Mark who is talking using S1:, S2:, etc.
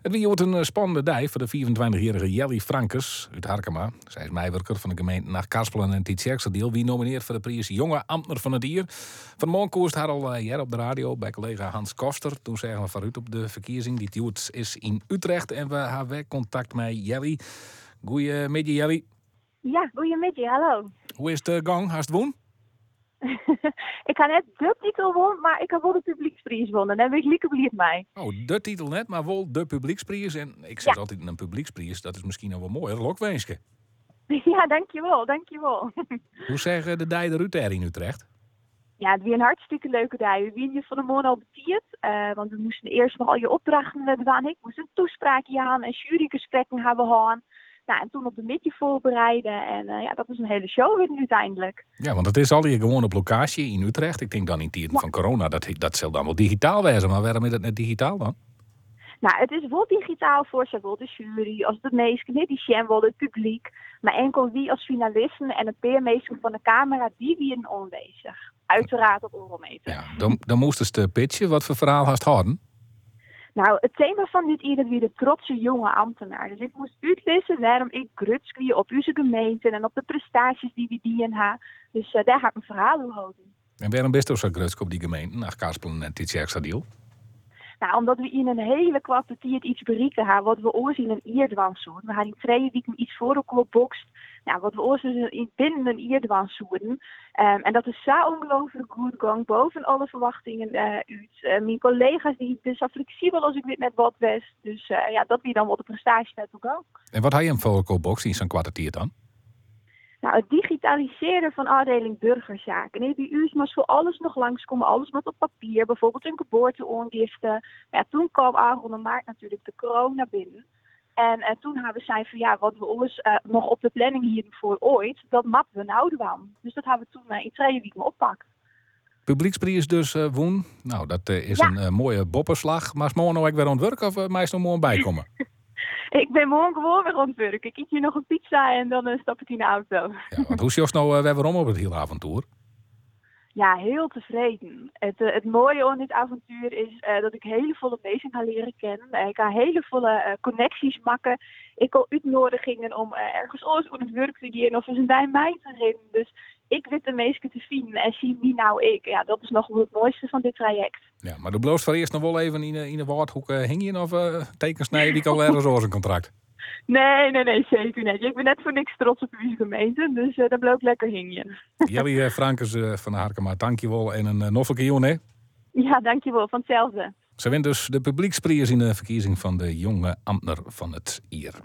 S1: Het wie wordt een spannende dag voor de 24-jarige Jelly Frankes uit Harkema. Zij is meewerker van de gemeente Nacht-Karspelen en Tietjerksterdeel. Wie nomineert voor de prijs Jonge Ambtenaar van het Jaar. Vanmorgen koerst haar al hier op de radio bij collega Hans Koster. Toen zeggen we vooruit op de verkiezing. Die duurt is in Utrecht en we hebben contact met Jelly. Goedemiddag Jelly.
S2: Ja, goedemiddag, hallo.
S1: Hoe is de gang? Hast het woon?
S2: Ik ga net de titel wonnen, maar ik heb wel de publieksprijs gewonnen. Daar ben ik lekker blij mee.
S1: Oh, de titel net, maar wel de publieksprijs. En ik zeg altijd een publieksprijs, dat is misschien nog wel mooier. Lokwenske.
S2: Ja, dankjewel.
S1: Hoe zeggen de dijden eruit daar in Utrecht?
S2: Ja, het was een hartstikke leuke dag. We zijn hier van de morgen al betierd. Want we moesten eerst nog al je opdrachten doen. Ik moest een toespraakje aan en jurygesprekken hebben gehad. Nou, en toen op de middag voorbereiden. En dat is een hele show weer uiteindelijk.
S1: Ja, want het is al hier gewoon op locatie in Utrecht. Ik denk dan in tijden van corona, dat zal dan wel digitaal wezen. Maar waarom is het net digitaal dan?
S2: Nou, het is wel digitaal voor zowel de jury als de meesten, die zien wel het publiek. Maar enkel wie als finalisten en het peermeester van de camera, die wieren onwezig. Uiteraard op Eurometer.
S1: Ja, dan moesten ze pitchen. Wat voor verhaal had houden?
S2: Nou, het thema van dit jaar weer de trotse jonge ambtenaar. Dus ik moest uitlezen waarom ik grutsk wie op onze gemeente en op de prestaties die we dienen hebben. Dus daar ga ik mijn verhaal over houden.
S1: En waarom best zo grutsk op die gemeente, Nacht-Karspelen en Tietjerksterdeel?
S2: Nou, omdat we in een hele korte tijd iets bereiken hebben, wat we ooit in een eerdwans zoeken. We gaan in 2 weken iets voor de bokst. Nou, wat we ooit binnen een eerdwans zoeken. En dat is zo ongelooflijk goed gegaan, boven alle verwachtingen uit. Mijn collega's die zijn zo flexibel als ik weet met wat was. Dus dat wie dan wat de prestatie net ook ook.
S1: En wat had je hem voor de box in zo'n kwartier dan?
S2: Nou, het digitaliseren van afdeling burgerzaken. Nee, bij u is maar voor alles nog langskomen, alles wat op papier, bijvoorbeeld een geboorteongifte. Ja, toen kwam Aaron en Maart natuurlijk de corona binnen. En toen hebben we zijn van wat we ons nog op de planning hiervoor ooit, dat mappen we nou dan. Dus dat hebben we toen in 2 weken oppakt.
S1: Publieksprijs dus woen. Nou, dat is een mooie bopperslag. Maar is morgen nog weer aan het werk of mij is nog morgen bijkomen?
S2: Ik ben morgen gewoon weer aan het werk. Ik eet hier nog een pizza en dan stap ik in de auto.
S1: Ja, want hoe is Jos nou weer om op het hele avontuur?
S2: Ja, heel tevreden. Het mooie aan dit avontuur is dat ik hele volle mensen ga leren kennen. Ik ga hele volle connecties maken. Ik kan uitnodigingen om ergens anders aan het werk te gaan of eens een bij mij te rennen. Dus ik weet de meesten te vinden en zien wie nou ik. Ja, dat is nog wel het mooiste van dit traject.
S1: Ja, maar de bloost voor eerst nog wel even in de woordhoek hing je of tekensnijden die kan ergens over een contract?
S2: Nee, zeker niet. Ik ben net voor niks trots op uw gemeente, dus daar bloot lekker hing je.
S1: Jelly Frankes van de Harkema, dankjewel en een noffelijke jongen, hè?
S2: Ja, dankjewel. Van hetzelfde.
S1: Ze wint dus de publieksprijs in de verkiezing van de jonge ambtenaar van het jaar.